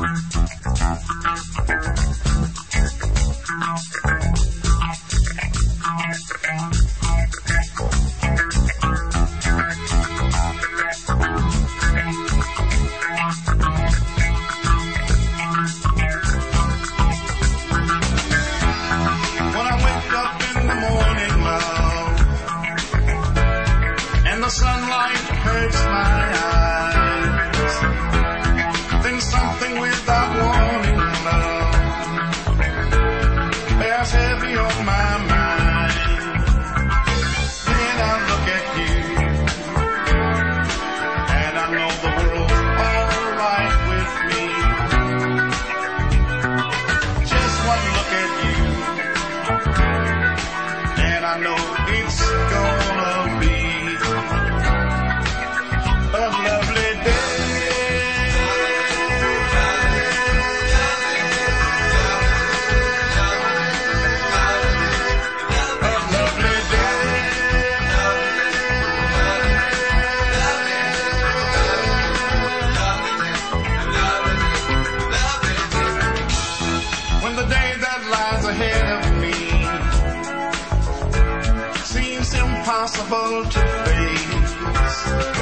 impossible to face.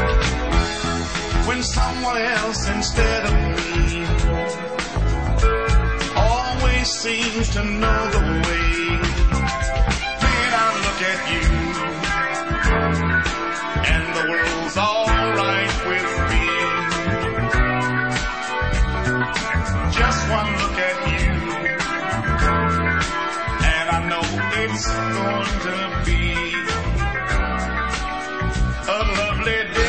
When someone else instead of me always seems to know the way, then I look at you and the world's all right with me. Just one look at you and I know it's going to be a lovely day.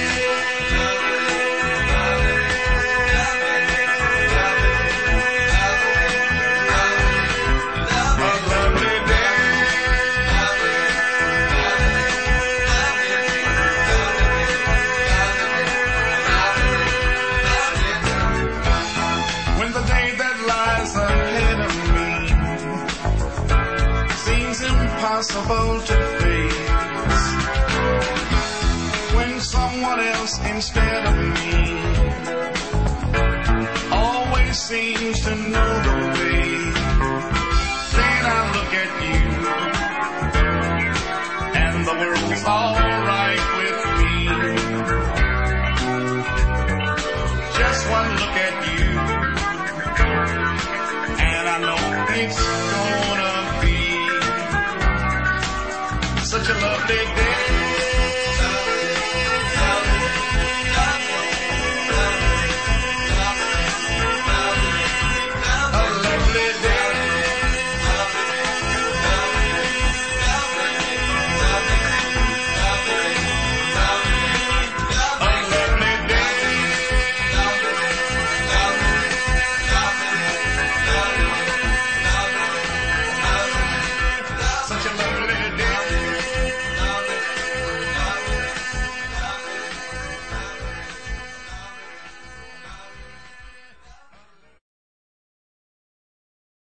Impossible to face. When someone else instead of me always seems to know the way, then I look at you and the world's all right with me. Just one look at you and I know it's gonna be such a lovely